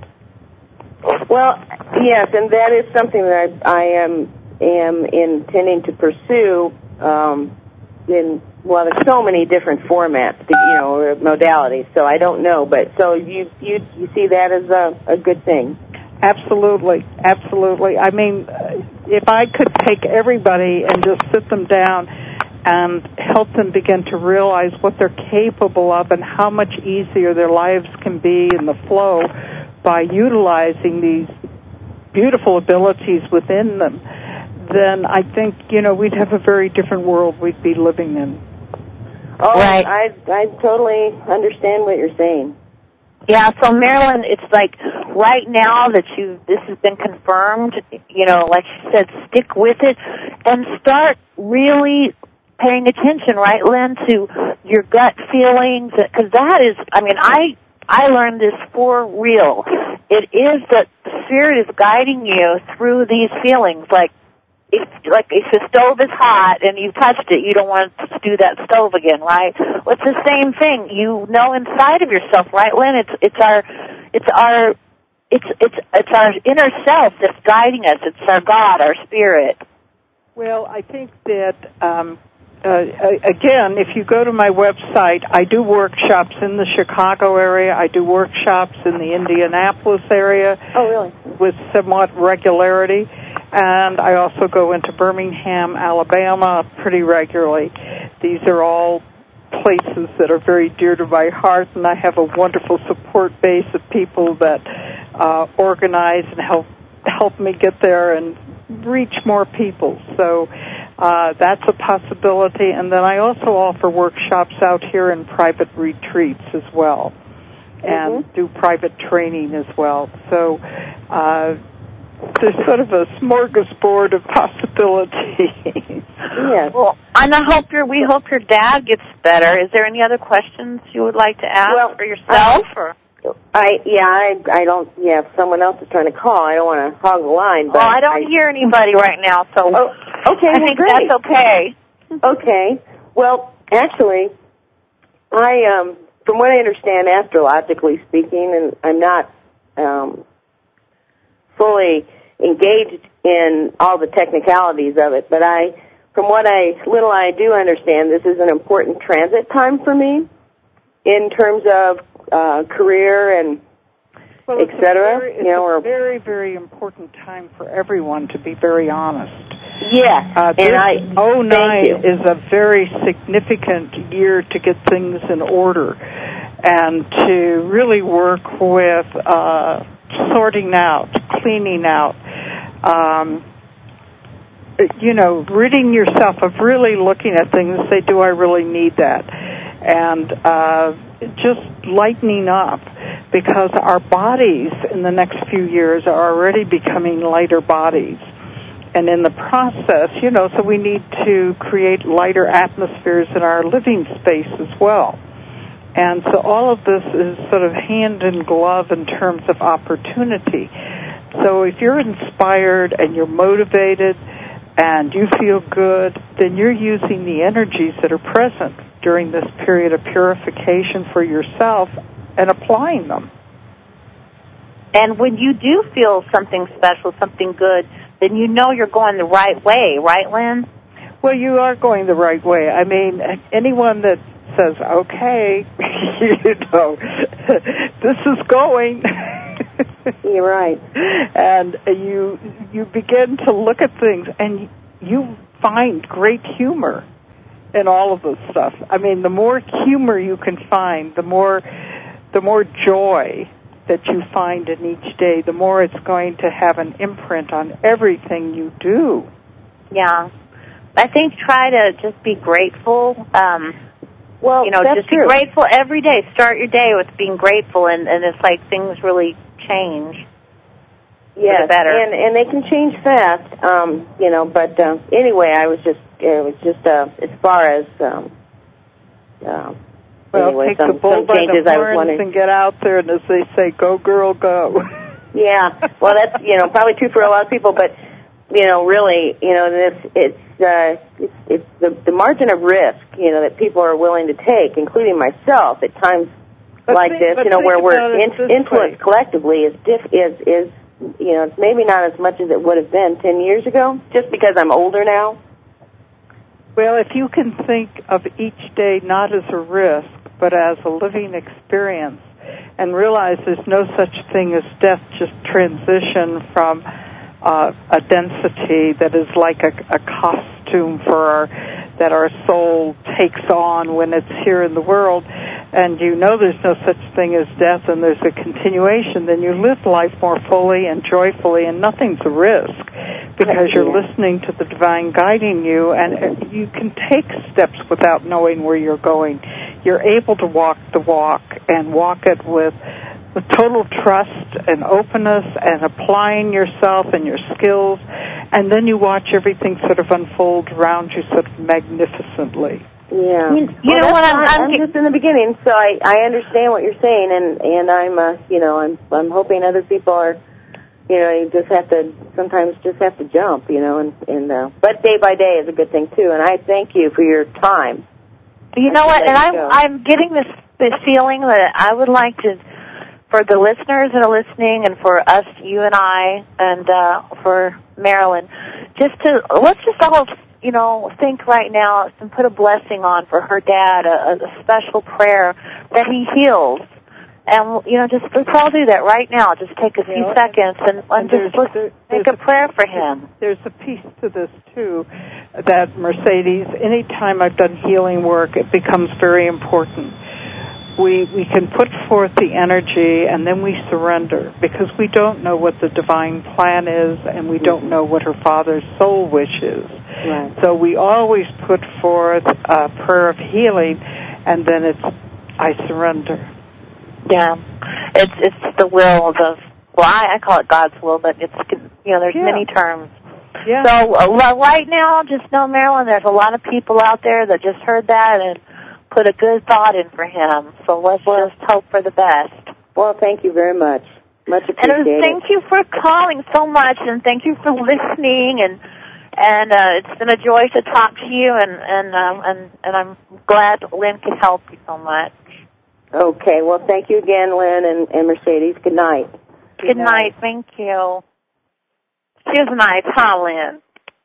S5: Well, yes, and that is something that I, I am am intending to pursue. Um, in well, there's so many different formats, you know, modalities. So I don't know, but so you you you see that as a a good thing.
S3: Absolutely, absolutely. I mean, if I could take everybody and just sit them down and help them begin to realize what they're capable of and how much easier their lives can be in the flow by utilizing these beautiful abilities within them, then I think, you know, we'd have a very different world we'd be living in.
S5: Oh,
S2: Right.
S5: I I totally understand what you're saying.
S2: Yeah, so Marilyn, it's like right now that you this has been confirmed, you know, like she said, stick with it and start really paying attention, right, Lynn, to your gut feelings, because that is, I mean, I I learned this for real. It is that the Spirit is guiding you through these feelings, like if like if the stove is hot and you touched it, you don't want to do that stove again, right? Well, it's the same thing. You know inside of yourself, right, Lynn? It's it's our it's our it's it's it's our inner self that's guiding us. It's our God, our spirit.
S3: Well, I think that um, uh, again, if you go to my website, I do workshops in the Chicago area. I do workshops in the Indianapolis area.
S5: Oh, really?
S3: With somewhat regularity. And I also go into Birmingham, Alabama pretty regularly. These are all places that are very dear to my heart, and I have a wonderful support base of people that uh, organize and help help me get there and reach more people. So uh, that's a possibility. And then I also offer workshops out here in private retreats as well. and
S5: mm-hmm.
S3: do private training as well. So uh, there's sort of a smorgasbord of possibilities.
S5: Yes.
S2: Well, and I hope your we hope your dad gets better. Is there any other questions you would like to ask
S5: well,
S2: for yourself?
S5: I,
S2: or
S5: I yeah I I don't yeah if someone else is trying to call I don't want to hog the line. But
S2: well, I don't I, hear anybody right now, so
S5: oh, okay,
S2: I
S5: well,
S2: think
S5: great.
S2: that's okay.
S5: Okay. Well, actually, I um from what I understand, astrologically speaking, and I'm not um, fully engaged in all the technicalities of it, but I. From what I little I do understand, this is an important transit time for me in terms of uh, career and
S3: well,
S5: et cetera.
S3: It's, very, it's
S5: you know,
S3: a
S5: or,
S3: very, very important time for everyone, to be very honest.
S5: Yeah,
S3: uh,
S5: and I
S3: oh nine
S5: thank you.
S3: is a very significant year to get things in order and to really work with uh, sorting out, cleaning out. Um, you know, ridding yourself of really looking at things and say, do I really need that? And uh, just lightening up, because our bodies in the next few years are already becoming lighter bodies. And in the process, you know, so we need to create lighter atmospheres in our living space as well. And so all of this is sort of hand in glove in terms of opportunity. So if you're inspired and you're motivated and you feel good, then you're using the energies that are present during this period of purification for yourself and applying them.
S2: And when you do feel something special, something good, then you know you're going the right way, right, Lynn?
S3: Well, you are going the right way. I mean, anyone that says, okay, you know, this is going...
S5: You're right.
S3: And you you begin to look at things, and you find great humor in all of this stuff. I mean, the more humor you can find, the more the more joy that you find in each day, the more it's going to have an imprint on everything you do.
S2: Yeah. I think try to just be grateful. Um,
S5: well,
S2: you know,
S5: that's
S2: just
S5: true.
S2: be grateful every day. Start your day with being grateful, and, and it's like things really change.
S5: Yes,
S2: for the better.
S5: and and they can change fast, um, you know. But uh, anyway, I was just it was just uh, as far as um, uh,
S3: well,
S5: anyway,
S3: take
S5: some,
S3: the bull
S5: some
S3: by
S5: changes
S3: the
S5: I was
S3: horns
S5: wondering.
S3: and get out there, and as they say, go girl, go.
S5: Yeah, well, that's you know probably true for a lot of people, but you know, really, you know, this it's uh, it's, it's the, the margin of risk, you know, that people are willing to take, including myself, at times
S3: but
S5: like
S3: think,
S5: this, you know, where we're in, influenced
S3: way.
S5: collectively is diff, is is you know, it's maybe not as much as it would have been ten years ago, just because I'm older now.
S3: Well, if you can think of each day not as a risk, but as a living experience, and realize there's no such thing as death, just transition from uh, a density that is like a, a costume for our, that our soul takes on when it's here in the world, and you know there's no such thing as death and there's a continuation, then you live life more fully and joyfully, and nothing's a risk because you're
S5: yeah.
S3: listening to the divine guiding you, and you can take steps without knowing where you're going. You're able to walk the walk and walk it with with total trust and openness and applying yourself and your skills, and then you watch everything sort of unfold around you sort of magnificently.
S5: Yeah.
S2: You, you
S5: well,
S2: know what? I'm,
S5: I'm,
S2: I'm
S5: I'm just in the beginning, so I, I understand what you're saying, and and I'm uh, you know I'm I'm hoping other people are, you know, you just have to sometimes just have to jump, you know, and and uh, but day by day is a good thing too, and I thank you for your time.
S2: You know what? And I'm I'm getting this this feeling that I would like to, for the listeners that are listening, and for us, you and I, and uh, for Marilyn, just to let's just all, you know, think right now and put a blessing on for her dad, a, a special prayer that he heals. And, you know, just let's all do that right now. Just take a few
S3: you know,
S2: seconds and, and, and just let's
S3: there,
S2: make a prayer for him.
S3: There's a piece to this, too, that Mercedes, any time I've done healing work, it becomes very important. We we can put forth the energy, and then we surrender, because we don't know what the divine plan is, and we don't know what her father's soul wish is.
S5: Right.
S3: So we always put forth a prayer of healing, and then it's, I surrender.
S2: Yeah, it's it's the will of, well, I, I call it God's will, but it's, you know, there's
S3: yeah.
S2: many terms.
S3: Yeah.
S2: So uh, right now, just know, Marilyn, there's a lot of people out there that just heard that and put a good thought in for him. So let's well, just hope for the best.
S5: Well, thank you very much. Much appreciated.
S2: And thank you for calling so much, and thank you for listening, and and uh, it's been a joy to talk to you, and and um, and and I'm glad Lynn could help you so much.
S5: Okay, well, thank you again, Lynn and, and Mercedes. Good night.
S2: Good, Good night. night. Thank you. She was nice, huh, Lynn?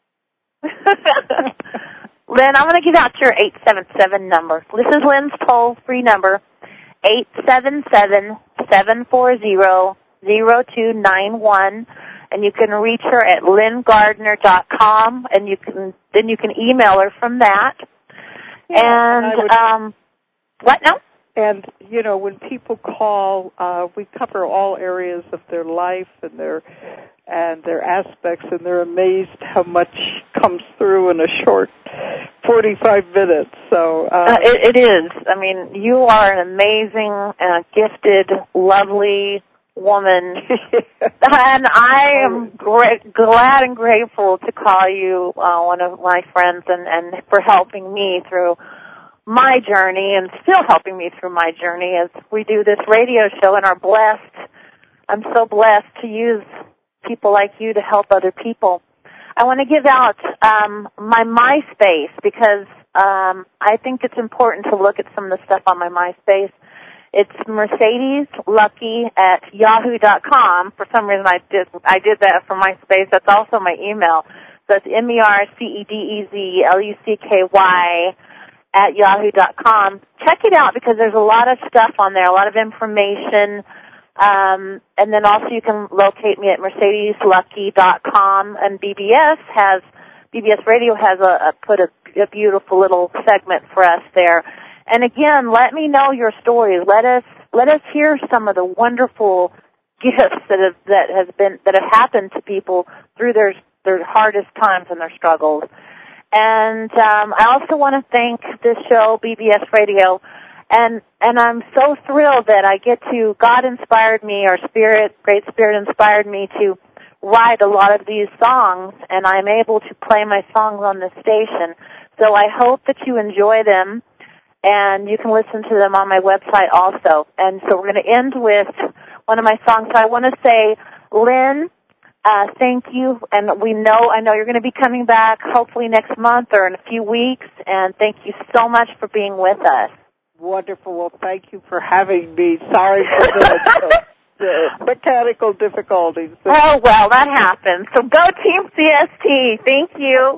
S2: Lynn, I'm going to give out your eight seven seven number. This is Lynn's toll-free number, eight seven seven, seven four zero, zero two nine one, and you can reach her at lynn gardner dot com, and you can then you can email her from that. Yeah, and, and would, um, what now?
S3: And, you know, when people call, uh, we cover all areas of their life and their and their aspects, and they're amazed how much comes through in a short forty-five minutes. So uh,
S2: uh, it, it is. I mean, you are an amazing, uh, gifted, lovely woman, and I am great, glad and grateful to call you uh, one of my friends, and, and for helping me through my journey, and still helping me through my journey as we do this radio show and are blessed. I'm so blessed to use people like you to help other people. I want to give out um, my MySpace because um, I think it's important to look at some of the stuff on my MySpace. It's Mercedes Lucky at yahoo dot com. For some reason, I did I did that for MySpace. That's also my email. So it's M E R C E D E Z L U C K Y at yahoo dot com. Check it out because there's a lot of stuff on there, a lot of information. Um, and then also you can locate me at mercedes lucky dot com, and B B S has, B B S Radio has a, a put a, a beautiful little segment for us there. And again, let me know your stories. Let us, let us hear some of the wonderful gifts that have, that has been, that have happened to people through their, their hardest times and their struggles. And, um, I also want to thank this show, B B S Radio. And and I'm so thrilled that I get to, God inspired me, or Spirit, Great Spirit inspired me to write a lot of these songs, and I'm able to play my songs on this station. So I hope that you enjoy them, and you can listen to them on my website also. And so we're going to end with one of my songs. So I want to say, Lynn, uh, thank you, and we know, I know you're going to be coming back hopefully next month or in a few weeks, and thank you so much for being with us.
S3: Wonderful. Well, thank you for having me. Sorry for the, the mechanical difficulties.
S2: Oh, well, that happens. So go Team C S T. Thank you.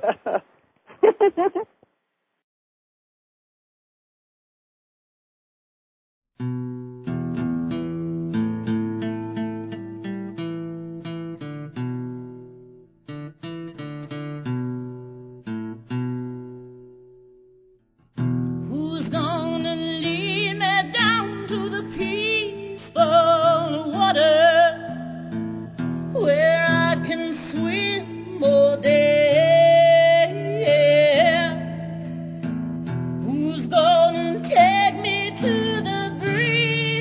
S1: Who's gonna take me to the breeze?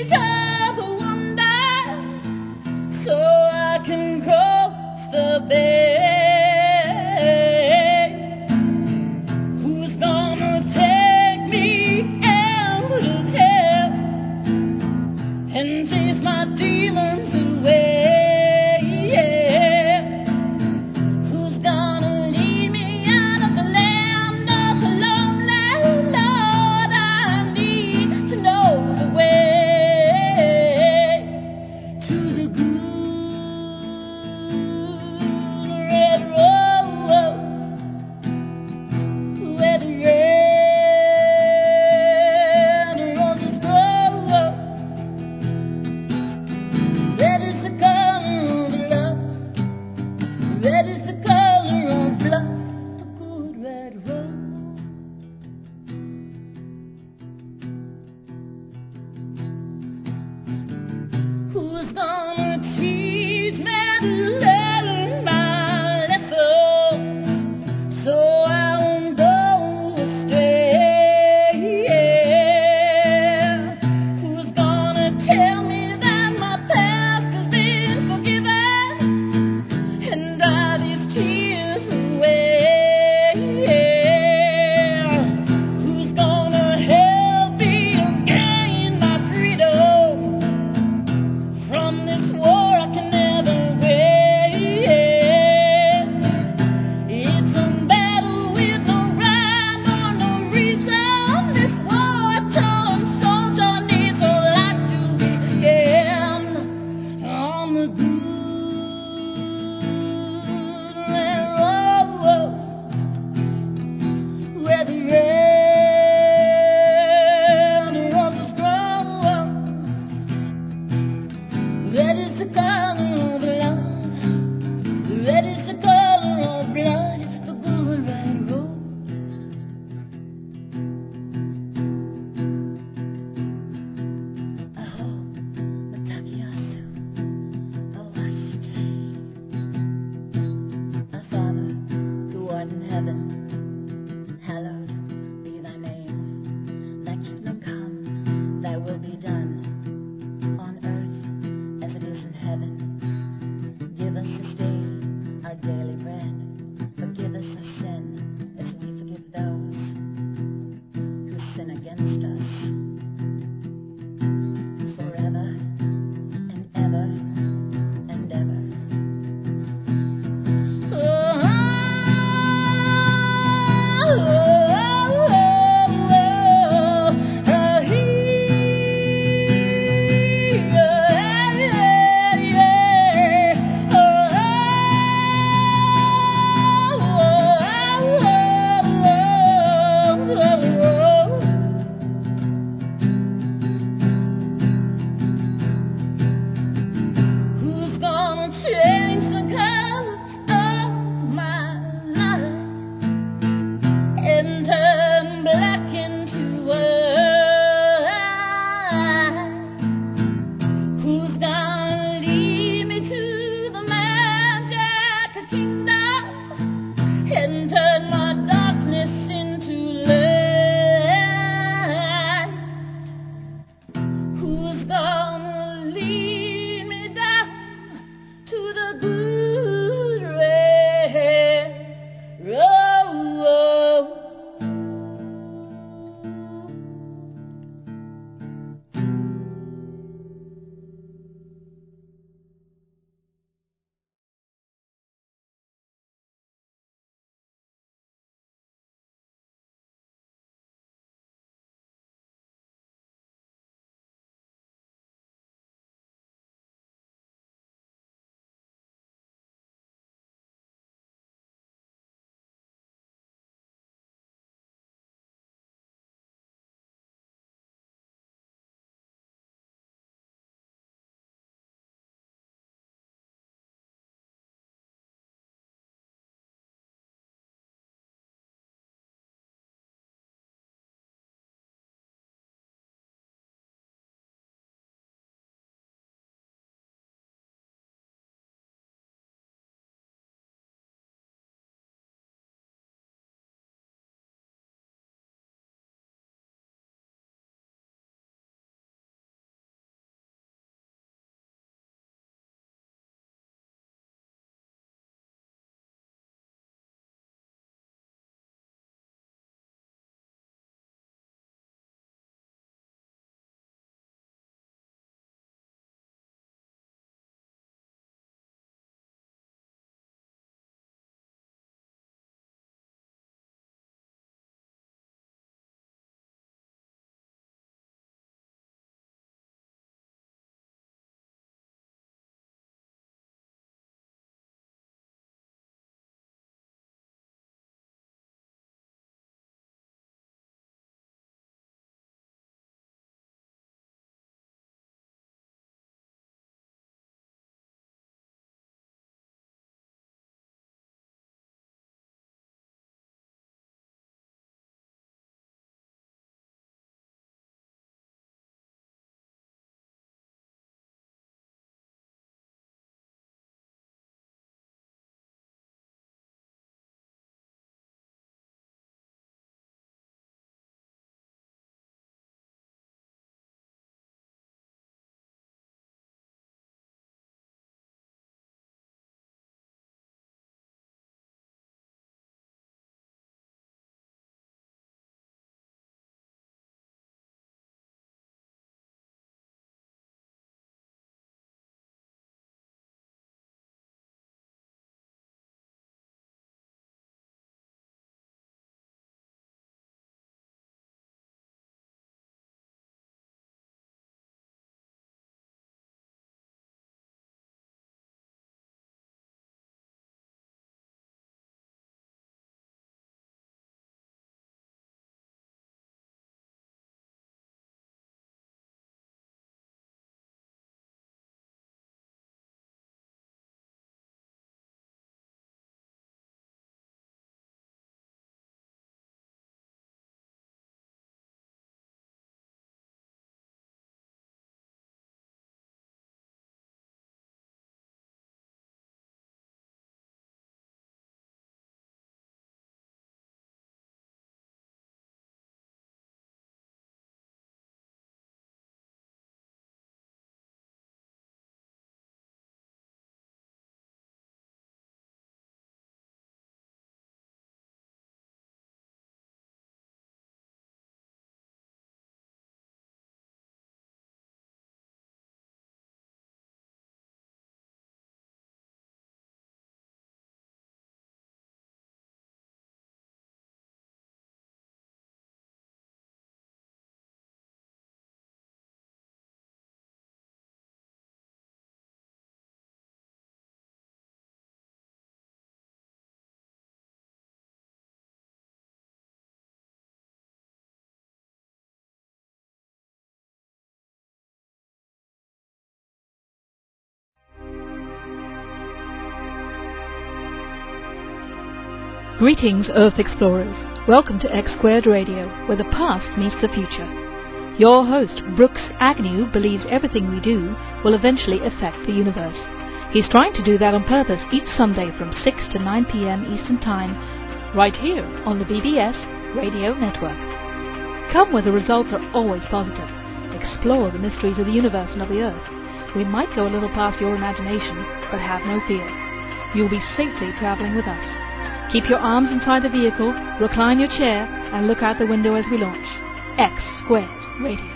S6: Greetings, Earth Explorers. Welcome to X Squared Radio, where the past meets the future. Your host, Brooks Agnew, believes everything we do will eventually affect the universe. He's trying to do that on purpose each Sunday from six to nine p.m. Eastern Time, right here on the B B S Radio Network. Come where the results are always positive. Explore the mysteries of the universe and of the Earth. We might go a little past your imagination, but have no fear. You'll be safely traveling with us. Keep your arms inside the vehicle, recline your chair, and look out the window as we launch X Squared Radio.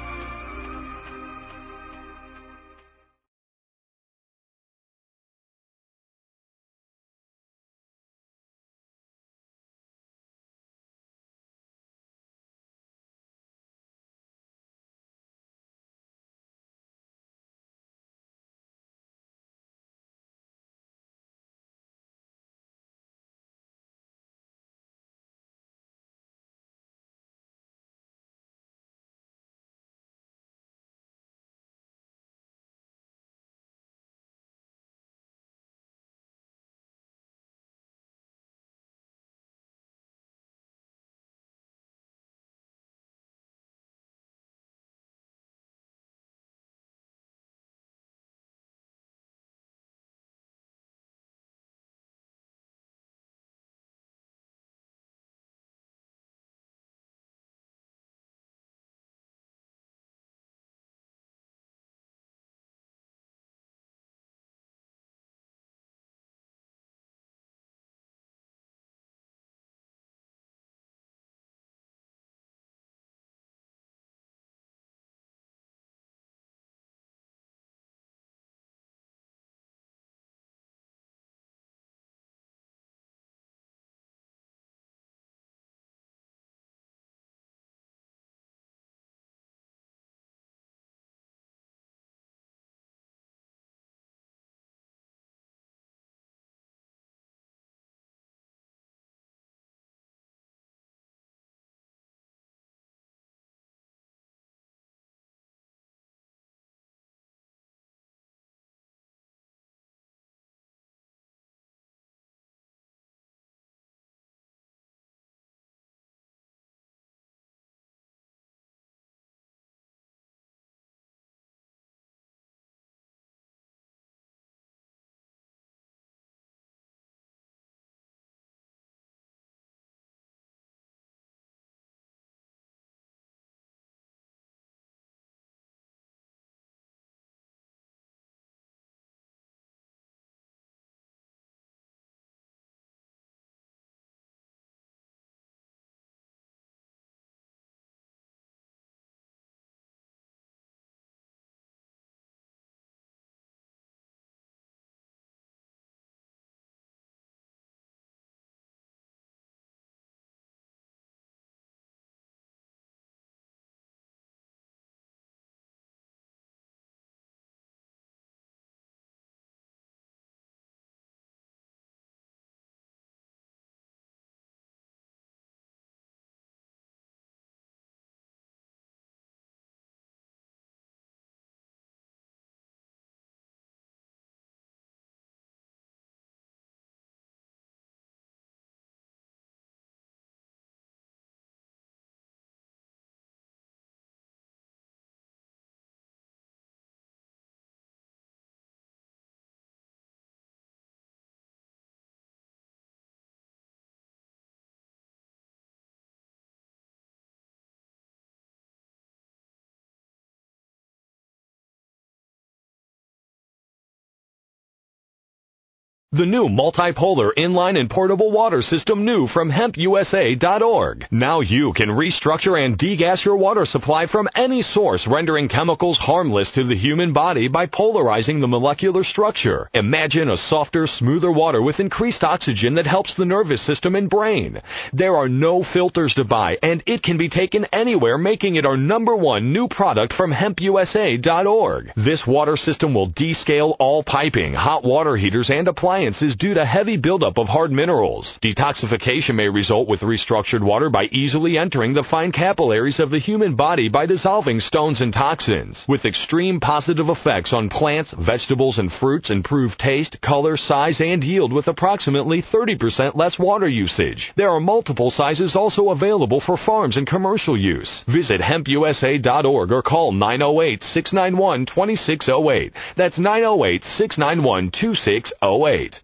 S7: The new multipolar inline and portable water system new from hemp U S A dot org. Now you can restructure and degas your water supply from any source, rendering chemicals harmless to the human body by polarizing the molecular structure. Imagine a softer, smoother water with increased oxygen that helps the nervous system and brain. There are no filters to buy, and it can be taken anywhere, making it our number one new product from hemp U S A dot org. This water system will descale all piping, hot water heaters, and appliances compliance is due to heavy buildup of hard minerals. Detoxification may result with restructured water by easily entering the fine capillaries of the human body by dissolving stones and toxins, with extreme positive effects on plants, vegetables, and fruits, improved taste, color, size, and yield with approximately thirty percent less water usage. There are multiple sizes also available for farms and commercial use. Visit hemp u s a dot org or call nine oh eight, six nine one, two six oh eight. That's nine oh eight, six nine one, two six oh eight.